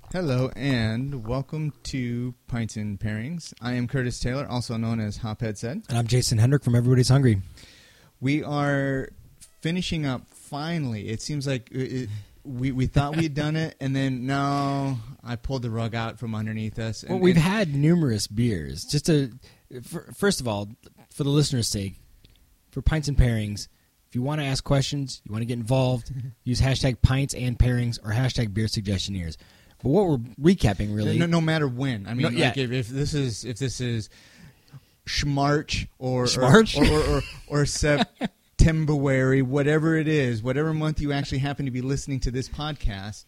Hello and welcome to Pints and Pairings. I am Curtis Taylor, also known as Hophead Said. And I'm Jason Hendrick from Everybody's Hungry. We are finishing up finally. It seems like we thought we'd done it, and then no, I pulled the rug out from underneath us. Well, we've had numerous beers. First of all, for the listener's sake, for Pints and Pairings, if you want to ask questions, you want to get involved, use hashtag Pints and Pairings or hashtag Beer Suggestioneers. But what we're recapping, really, no matter when. I mean, if this is Schmarch or September, whatever it is, whatever month you actually happen to be listening to this podcast,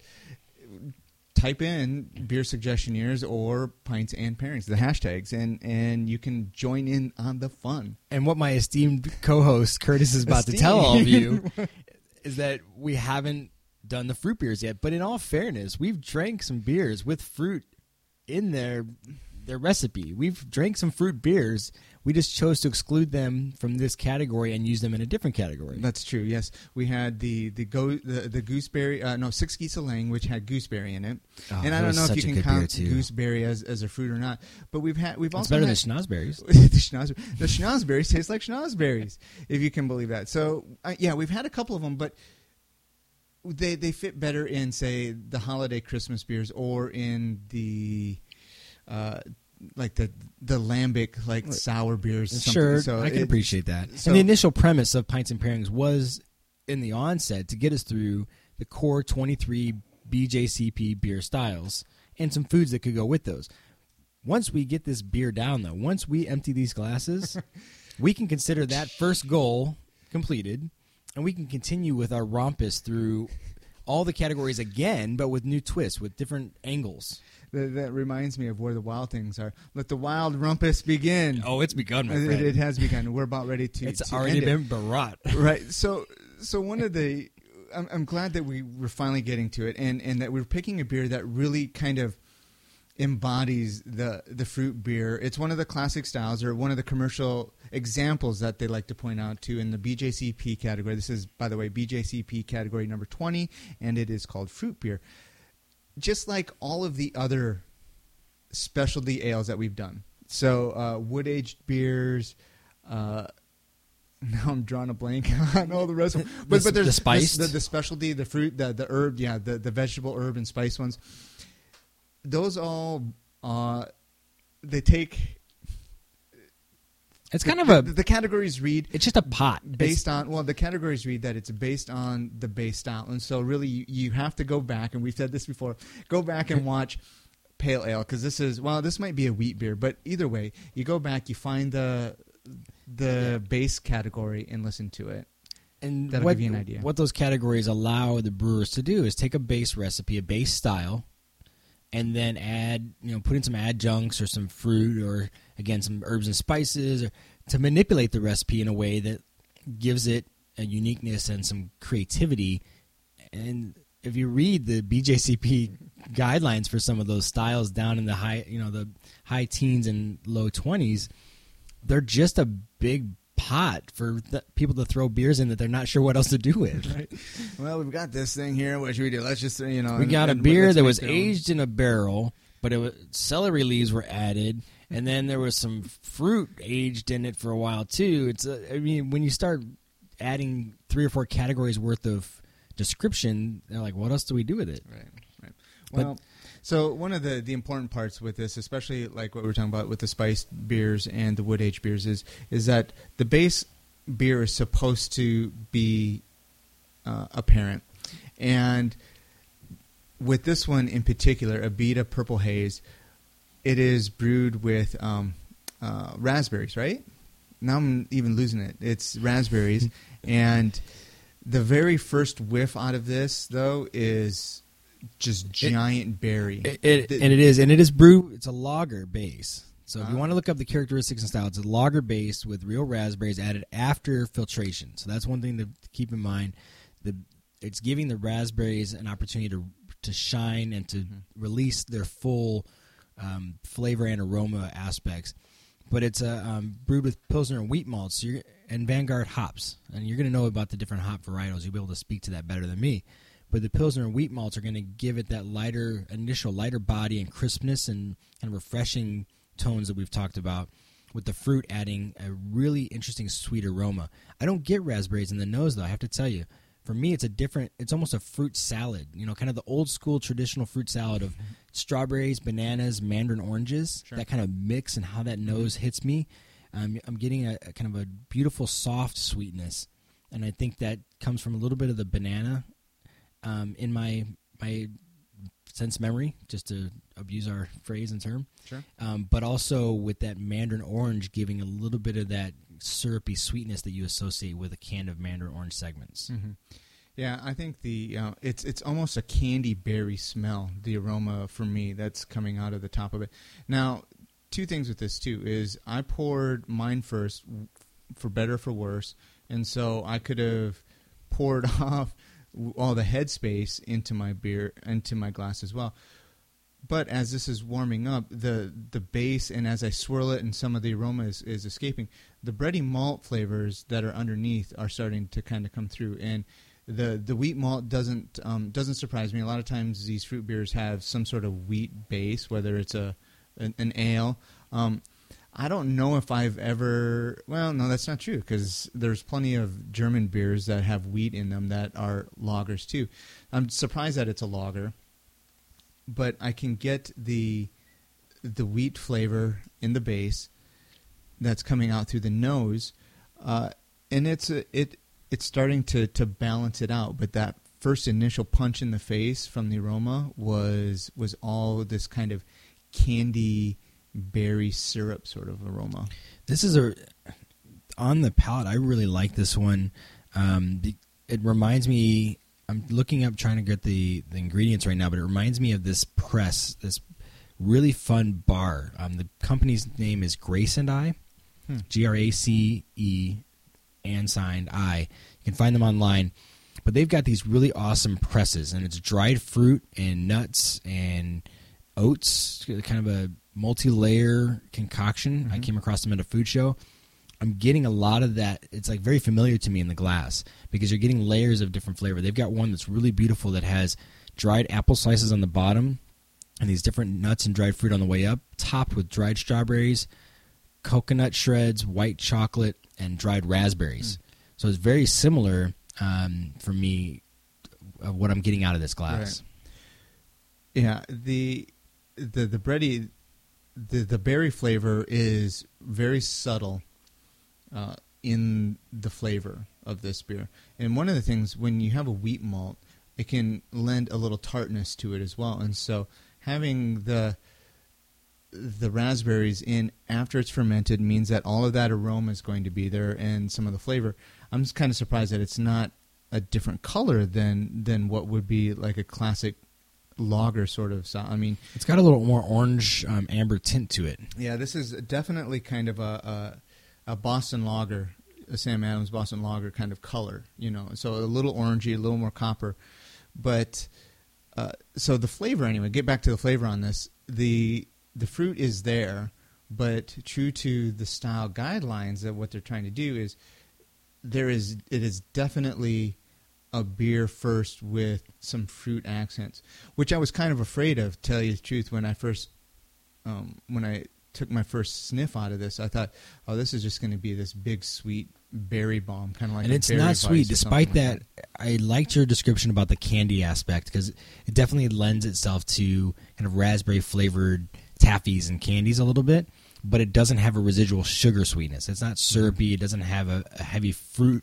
type in Beer Suggestioneers or Pints and Pairings, the hashtags, and you can join in on the fun. And what my esteemed co-host Curtis is about to tell all of you is that we haven't done the fruit beers yet, but in all fairness, we've drank some beers with fruit in their recipe. We've drank some fruit beers. We just chose to exclude them from this category and use them in a different category. That's true. Yes, we had the gooseberry. Six Geese a Lang, which had gooseberry in it. Oh, and I don't know if you can count gooseberry as a fruit or not. But we've also it's better than schnozberries. The schnozberries taste like schnozberries, if you can believe that. So we've had a couple of them, but they fit better in, say, the holiday Christmas beers or in the the lambic sour beers. Sure, so I can appreciate that. So, and the initial premise of Pints and Pairings was in the onset to get us through the core 23 BJCP beer styles and some foods that could go with those. Once we get this beer down, though, once we empty these glasses, we can consider that first goal completed. And we can continue with our rompus through all the categories again, but with new twists, with different angles. That reminds me of where the wild things are. Let the wild rumpus begin. Oh, it's begun, my friend. It has begun. We're about ready to. It's already been brought. Right. So one of the, I'm glad that we're finally getting to it, and that we're picking a beer that really kind of embodies the fruit beer. It's one of the classic styles, or one of the commercial examples that they like to point out to in the BJCP category. This is, by the way, BJCP category number 20, and it is called fruit beer. Just like all of the other specialty ales that we've done. So wood-aged beers. Now I'm drawing a blank on all the rest of them. But there's the spiced, the specialty, the fruit, the herb, the vegetable, herb, and spice ones. Those all, they take. It's kind of the categories read. It's just a pot the categories read that it's based on the base style, and so really you have to go back, and we've said this before. Go back and watch pale ale, because this might be a wheat beer, but either way, you go back, you find the base category and listen to it. And that'll give you an idea. What those categories allow the brewers to do is take a base recipe, a base style, and then add, put in some adjuncts or some fruit or, again, some herbs and spices to manipulate the recipe in a way that gives it a uniqueness and some creativity. And if you read the BJCP guidelines for some of those styles down in the high teens and low 20s, they're just a big pot for people to throw beers in that they're not sure what else to do with. Right. Well, we've got this thing here. What should we do? Let's just, we got a beer that was aged in a barrel, but celery leaves were added, and then there was some fruit aged in it for a while too. When you start adding 3 or 4 categories worth of description, they're like, what else do we do with it? Right. Well, so one of the important parts with this, especially like what we were talking about with the spiced beers and the wood-aged beers, is that the base beer is supposed to be apparent. And with this one in particular, Abita Purple Haze, it is brewed with raspberries, right? Now I'm even losing it. It's raspberries. And the very first whiff out of this, though, is just giant berry. It is brewed. It's a lager base. So if you want to look up the characteristics and style, it's a lager base with real raspberries added after filtration. So that's one thing to keep in mind. It's giving the raspberries an opportunity to shine and to release their full flavor and aroma aspects. But it's brewed with Pilsner and wheat malts and Vanguard hops. And you're going to know about the different hop varietals. You'll be able to speak to that better than me. but the Pilsner and wheat malts are going to give it that initial lighter body and crispness and kind of refreshing tones that we've talked about, with the fruit adding a really interesting sweet aroma. I don't get raspberries in the nose, though, I have to tell you. For me, it's almost a fruit salad, kind of the old school traditional fruit salad of strawberries, bananas, mandarin oranges, that kind of mix and how that nose hits me. I'm getting a kind of a beautiful soft sweetness, and I think that comes from a little bit of the banana in my sense memory, just to abuse our phrase and term. Sure. But also with that mandarin orange giving a little bit of that syrupy sweetness that you associate with a can of mandarin orange segments. Mm-hmm. Yeah, I think it's almost a candy berry smell, the aroma for me that's coming out of the top of it. Now, two things with this too is I poured mine first, for better or for worse, and so I could have poured off all the headspace into my beer, into my glass as well. But as this is warming up, the base, and as I swirl it and some of the aroma is escaping, the bready malt flavors that are underneath are starting to kind of come through. And the wheat malt doesn't surprise me. A lot of times these fruit beers have some sort of wheat base, whether it's an ale. I don't know if I've ever... Well, no, that's not true, because there's plenty of German beers that have wheat in them that are lagers too. I'm surprised that it's a lager, but I can get the wheat flavor in the base that's coming out through the nose, and it's starting to balance it out. But that first initial punch in the face from the aroma was all this kind of candy berry syrup sort of aroma. This is on the palate. I really like this one. It reminds me. I'm looking up trying to get the ingredients right now, but it reminds me of this press, this really fun bar. The company's name is Grace and I, GRACE and signed I. You can find them online, but they've got these really awesome presses, and it's dried fruit and nuts and oats, kind of a multi-layer concoction. Mm-hmm. I came across them at a food show. I'm getting a lot of that. It's like very familiar to me in the glass because you're getting layers of different flavor. They've got one that's really beautiful that has dried apple slices on the bottom and these different nuts and dried fruit on the way up, topped with dried strawberries, coconut shreds, white chocolate, and dried raspberries. So it's very similar for me of what I'm getting out of this glass. Right. Yeah, the bready, the berry flavor is very subtle in the flavor of this beer. And one of the things, when you have a wheat malt, it can lend a little tartness to it as well. And so having the raspberries in after it's fermented means that all of that aroma is going to be there and some of the flavor. I'm just kind of surprised that it's not a different color than what would be like a classic lager sort of style. I mean, it's got a little more orange amber tint to it. Yeah, this is definitely kind of a Boston lager, a Sam Adams Boston lager kind of color, so a little orangey, a little more copper. But so the flavor, anyway, get back to the flavor on this. The fruit is there, but true to the style guidelines of what they're trying to do is it is definitely a beer first with some fruit accents, which I was kind of afraid of, tell you the truth, when I first when I took my first sniff out of this. I thought, oh, this is just going to be this big sweet berry bomb, kind of like. And it's not sweet, despite that. I liked your description about the candy aspect because it definitely lends itself to kind of raspberry flavored taffies and candies a little bit, but it doesn't have a residual sugar sweetness. It's not syrupy. It doesn't have a heavy fruit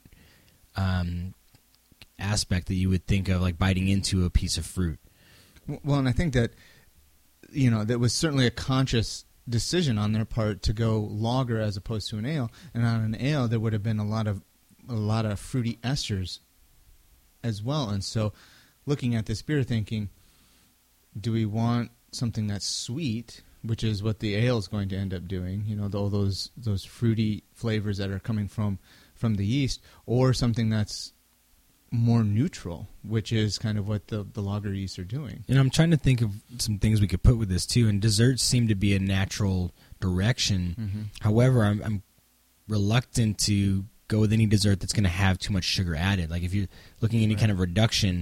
aspect that you would think of like biting into a piece of fruit. Well, and I think that that was certainly a conscious decision on their part to go lager as opposed to an ale, and on an ale there would have been a lot of fruity esters as well. And so looking at this beer thinking, do we want something that's sweet, which is what the ale is going to end up doing, all those fruity flavors that are coming from the yeast, or something that's more neutral, which is kind of what the lager yeasts are doing. And I'm trying to think of some things we could put with this too, and desserts seem to be a natural direction. Mm-hmm. However, I'm reluctant to go with any dessert that's going to have too much sugar added. Like if you're looking at any kind of reduction,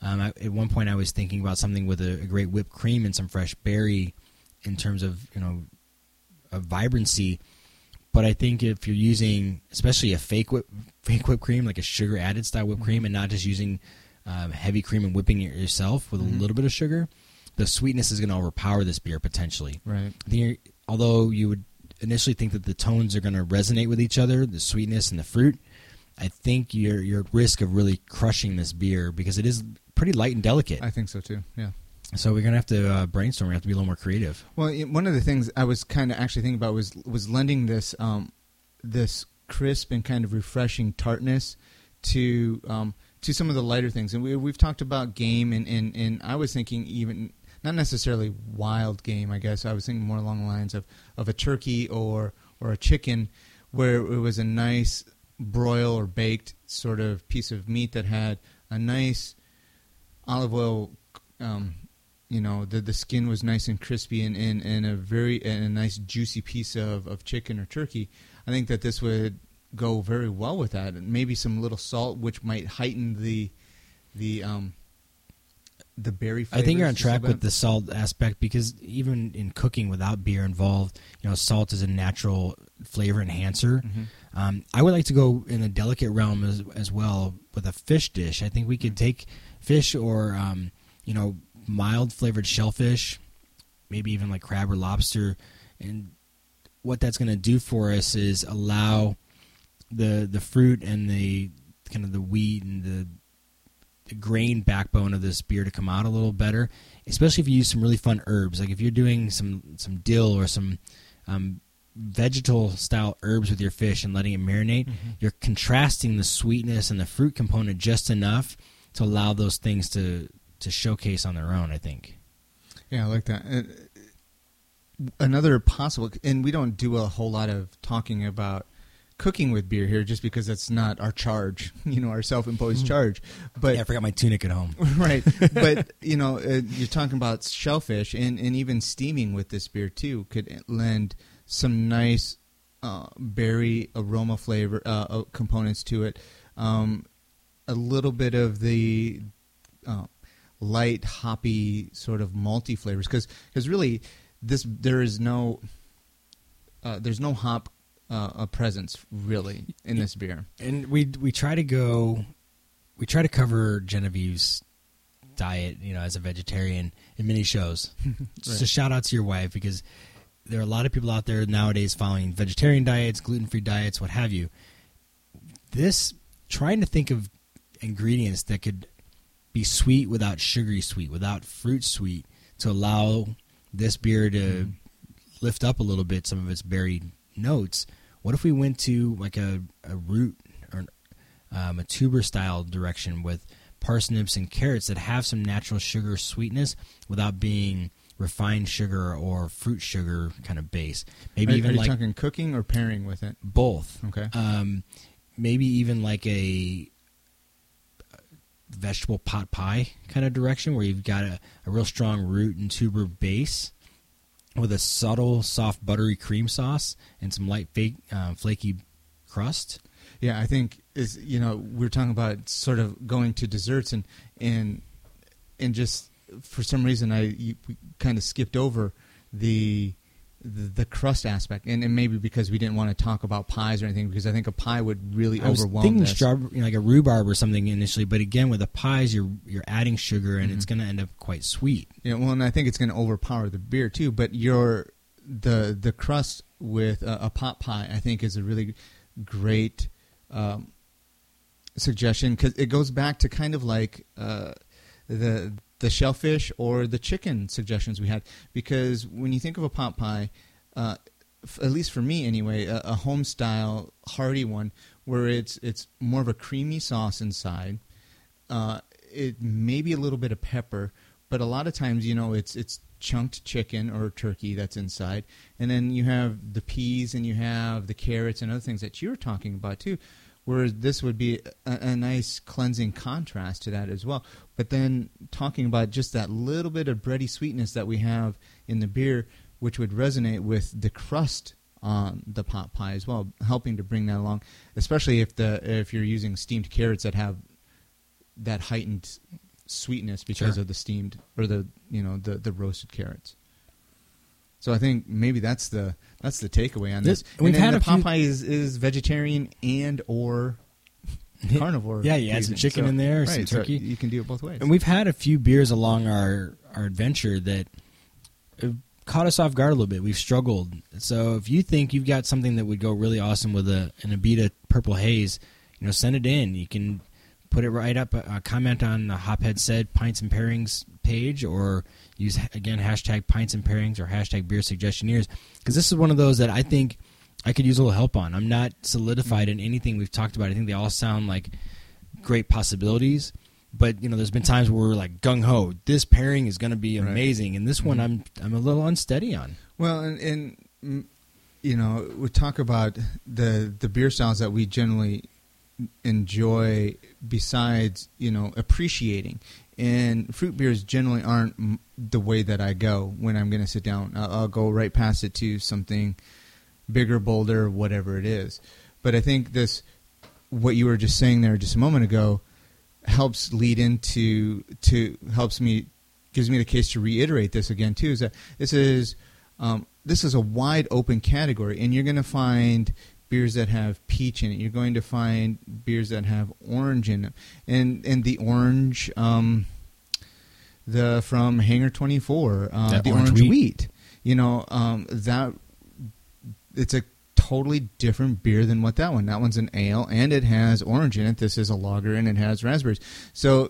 At one point, I was thinking about something with a great whipped cream and some fresh berry in terms of of vibrancy. But I think if you're using, especially a fake whipped cream, like a sugar added style whipped cream, and not just using heavy cream and whipping it yourself with a little bit of sugar, the sweetness is going to overpower this beer potentially. Right. Although you would initially think that the tones are going to resonate with each other, the sweetness and the fruit, I think you're at risk of really crushing this beer because it is pretty light and delicate. I think so too. Yeah. So we're gonna have to brainstorm. We have to be a little more creative. Well, one of the things I was kind of actually thinking about was lending this this crisp and kind of refreshing tartness to some of the lighter things. And we've talked about game, and I was thinking even not necessarily wild game. I guess I was thinking more along the lines of a turkey or a chicken, where it was a nice broil or baked sort of piece of meat that had a nice olive oil. The skin was nice and crispy, and a nice juicy piece of chicken or turkey. I think that this would go very well with that, and maybe some little salt, which might heighten the berry flavors. I think you're on track with the salt aspect because even in cooking without beer involved, salt is a natural flavor enhancer. Mm-hmm. I would like to go in a delicate realm as well with a fish dish. I think we could take fish or mild flavored shellfish, maybe even like crab or lobster, and what that's going to do for us is allow the fruit and the kind of the wheat and the grain backbone of this beer to come out a little better, especially if you use some really fun herbs. Like if you're doing some dill or some vegetal style herbs with your fish and letting it marinate, you're contrasting the sweetness and the fruit component just enough to allow those things to showcase on their own, I think. Yeah, I like that. Another possible, and we don't do a whole lot of talking about cooking with beer here just because that's not our charge, our self-imposed charge. But I forgot my tunic at home. Right. But, you're talking about shellfish and even steaming with this beer too could lend some nice berry aroma flavor components to it. A little bit of the light hoppy sort of malty flavors because really there's no hop presence really in this beer. And we try to cover Genevieve's diet as a vegetarian in many shows. Right. Just a shout out to your wife because there are a lot of people out there nowadays following vegetarian diets, gluten-free diets, what have you. Trying to think of ingredients that could be sweet without sugary sweet, without fruit sweet, to allow this beer to lift up a little bit some of its berry notes. What if we went to like a root or a tuber style direction with parsnips and carrots that have some natural sugar sweetness without being refined sugar or fruit sugar kind of base? Maybe are even you talking cooking or pairing with it? Both. Okay. Maybe even like a vegetable pot pie kind of direction where you've got a real strong root and tuber base with a subtle, soft, buttery cream sauce and some light, flaky crust. Yeah, I think we're talking about sort of going to desserts and just for some reason we kind of skipped over the crust aspect, and maybe because we didn't want to talk about pies or anything, because I think a pie would really overwhelm this. I was thinking like a rhubarb or something initially, but again with the pies you're adding sugar and it's going to end up quite sweet. Yeah, well, and I think it's going to overpower the beer too. But the crust with a pot pie, I think, is a really great suggestion because it goes back to kind of like the shellfish or the chicken suggestions we had, because when you think of a pot pie, at least for me anyway, a home style hearty one where it's more of a creamy sauce inside, it may be a little bit of pepper, but a lot of times it's chunked chicken or turkey that's inside, and then you have the peas and you have the carrots and other things that you were talking about too. Whereas this would be a nice cleansing contrast to that as well. But then talking about just that little bit of bready sweetness that we have in the beer, which would resonate with the crust on the pot pie as well, helping to bring that along, especially if you're using steamed carrots that have that heightened sweetness because of the steamed or the roasted carrots. So I think maybe that's the takeaway on this. We've had the Popeye is vegetarian and or carnivore. Yeah, you add some chicken in there, some turkey. So you can do it both ways. And we've had a few beers along our adventure that have caught us off guard a little bit. We've struggled. So if you think you've got something that would go really awesome with an Abita Purple Haze, send it in. You can put it right up, comment on the Hophead Said Pints and Pairings page, or use, again, hashtag Pints and Pairings or hashtag Beer Suggestioneers, because this is one of those that I think I could use a little help on. I'm not solidified in anything we've talked about. I think they all sound like great possibilities, but there's been times where we're like gung-ho, this pairing is going to be amazing, and this one I'm a little unsteady on. Well, and we talk about the beer styles that we generally enjoy besides appreciating, and fruit beers generally aren't the way that I go when I'm going to sit down. I'll go right past it to something bigger, bolder, whatever it is. But I think what you were just saying there just a moment ago helps lead into gives me the case to reiterate this again too, is that this is a wide open category, and you're going to find beers that have peach in it. You're going to find beers that have orange in them, and the orange, from Hangar 24, the orange wheat. That it's a totally different beer than what that one. That one's an ale, and it has orange in it. This is a lager, and it has raspberries. So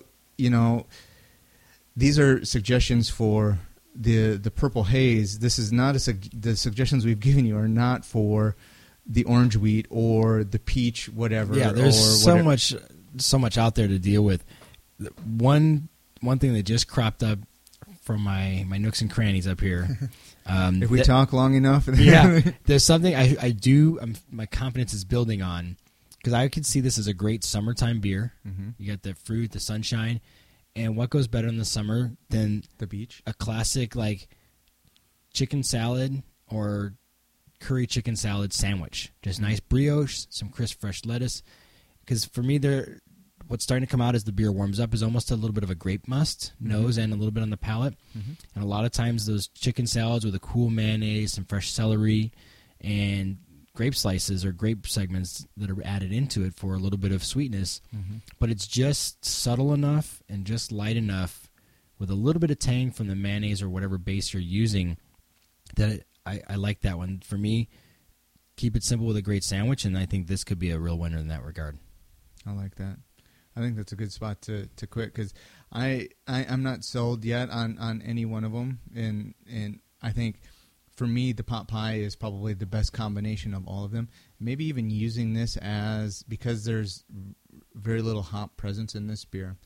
these are suggestions for the Purple Haze. This is not the suggestions we've given you are not for the orange wheat or the peach, whatever. Yeah, there's so much out there to deal with. One thing that just cropped up from my nooks and crannies up here. If we talk long enough, there's something I do. My confidence is building on, because I could see this as a great summertime beer. Mm-hmm. You got the fruit, the sunshine, and what goes better in the summer than the beach? A classic like chicken salad or curry chicken salad sandwich. Just nice brioche, some crisp fresh lettuce. Because for me, what's starting to come out as the beer warms up is almost a little bit of a grape must nose and a little bit on the palate. Mm-hmm. And a lot of times those chicken salads with a cool mayonnaise, some fresh celery, and grape slices or grape segments that are added into it for a little bit of sweetness. Mm-hmm. But it's just subtle enough and just light enough with a little bit of tang from the mayonnaise or whatever base you're using that I like that one. For me, keep it simple with a great sandwich, and I think this could be a real winner in that regard. I like that. I think that's a good spot to quit, because I'm not sold yet on any one of them, and I think for me the pot pie is probably the best combination of all of them. Maybe even using this because there's very little hop presence in this beer.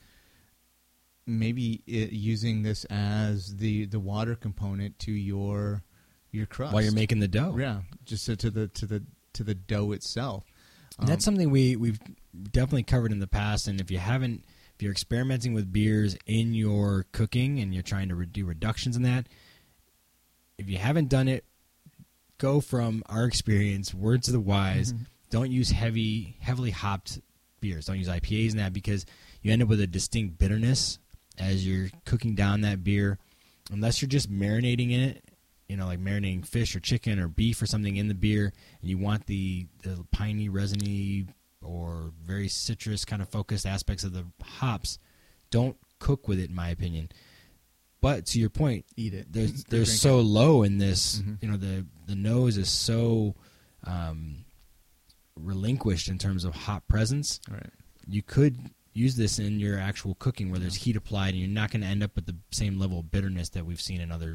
Maybe using this as the water component to your crust while you're making the dough. Yeah, just to the dough itself. That's something we've definitely covered in the past, and if you're experimenting with beers in your cooking and you're trying to do reductions in that, if you haven't done it, go from our experience, words of the wise. Mm-hmm. Don't use heavily hopped beers. Don't use IPAs in that, because you end up with a distinct bitterness as you're cooking down that beer, unless you're just marinating in it. Like marinating fish or chicken or beef or something in the beer, and you want the piney, resiny, or very citrus kind of focused aspects of the hops, don't cook with it, in my opinion. But to your point, eat it. They're so low in this. Mm-hmm. The nose is so relinquished in terms of hop presence. Right. You could use this in your actual cooking where there's heat applied, and you're not going to end up with the same level of bitterness that we've seen in other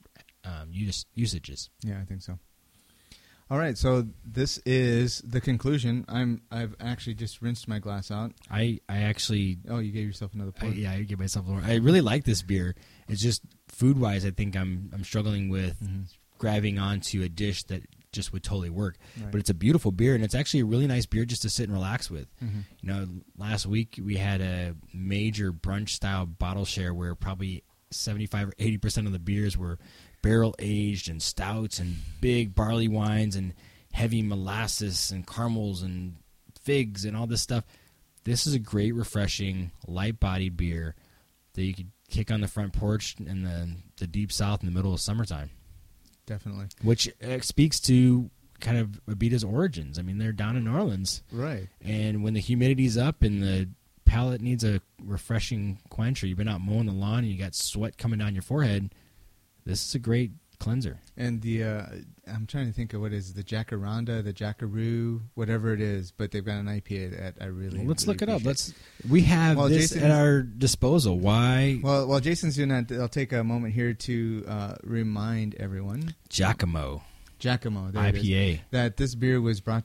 usages. Yeah, I think so. All right, so this is the conclusion. I've actually just rinsed my glass out. I actually. Oh, you gave yourself another pour. I gave myself a pour. I really like this beer. It's just food wise, I think I'm struggling with grabbing onto a dish that just would totally work. Right. But it's a beautiful beer, and it's actually a really nice beer just to sit and relax with. Mm-hmm. Last week we had a major brunch style bottle share where probably 75 or 80% of the beers were barrel aged and stouts and big barley wines and heavy molasses and caramels and figs and all this stuff. This is a great, refreshing, light bodied beer that you could kick on the front porch in the deep south in the middle of summertime. Definitely. Which speaks to kind of Abita's origins. I mean, they're down in New Orleans. Right. And when the humidity's up and the palate needs a refreshing quench, or you've been out mowing the lawn and you got sweat coming down your forehead, this is a great cleanser. And the I'm trying to think of what is the Jacaranda, the Jackaroo, whatever it is, but they've got an IPA that I really let's really look it up. appreciate. We have this Jason's at our disposal. Why? Well, while Jason's doing that, I'll take a moment here to remind everyone. Giacomo There it is. IPA. That this beer was brought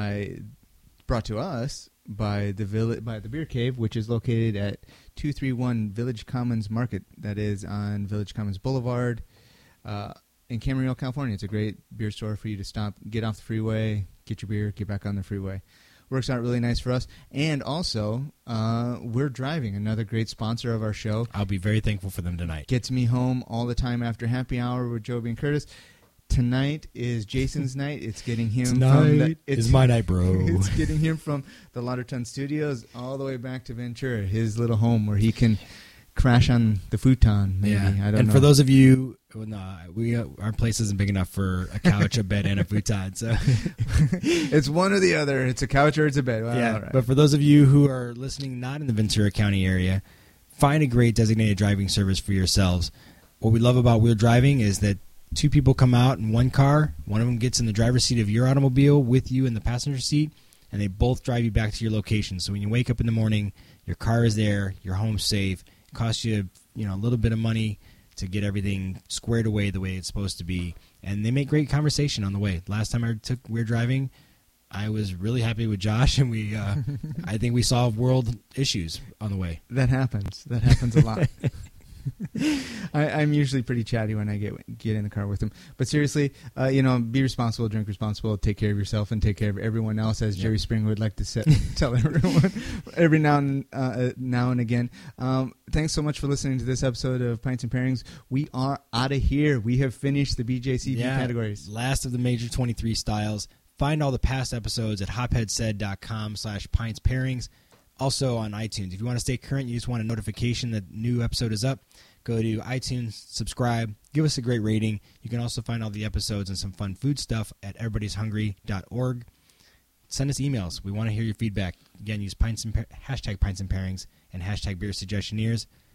to us by the Beer Cave, which is located at 231 Village Commons Market. That is on Village Commons Boulevard in Camarillo, California. It's a great beer store for you to stop, get off the freeway, get your beer, get back on the freeway. Works out really nice for us. And also, We're Driving, another great sponsor of our show. I'll be very thankful for them tonight. Gets me home all the time after happy hour with Joby and Curtis. Tonight is Jason's night. It's getting him It's my night, bro. It's getting him from the Lauderton Studios all the way back to Ventura, his little home where he can crash on the futon. Maybe I don't know. And for those of you, our place isn't big enough for a couch, a bed, and a futon. So it's one or the other. It's a couch or it's a bed. Well, yeah. all right. But for those of you who are listening, not in the Ventura County area, find a great designated driving service for yourselves. What we love about We're Driving is that two people come out in one car. One of them gets in the driver's seat of your automobile with you in the passenger seat, and they both drive you back to your location. So when you wake up in the morning, your car is there, you're home safe. It costs you, a little bit of money to get everything squared away the way it's supposed to be. And they make great conversation on the way. Last time I took We're Driving, I was really happy with Josh, and we I think we solved world issues on the way. That happens. That happens a lot. I'm usually pretty chatty when I get in the car with him. But seriously, be responsible, drink responsible, take care of yourself, and take care of everyone else, as Jerry Springer would like to tell everyone every now and again. Thanks so much for listening to this episode of Pints and Pairings. We are out of here. We have finished the BJCP categories. Last of the major 23 styles. Find all the past episodes at hopheadsaid.com/pintspairings. Also on iTunes. If you want to stay current, you just want a notification that new episode is up, go to iTunes, subscribe, give us a great rating. You can also find all the episodes and some fun food stuff at everybody'shungry.org. Send us emails. We want to hear your feedback. Again, use hashtag Pints and Pairings and hashtag Beer Suggestioneers.